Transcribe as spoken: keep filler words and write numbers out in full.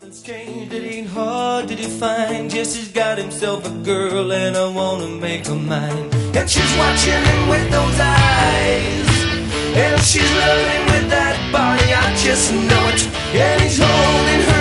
Something strange that ain't hard to define. Jesse's got himself a girl and I wanna make her mine. And she's watching him with those eyes, and she's loving with that body, I just know it. And he's holding her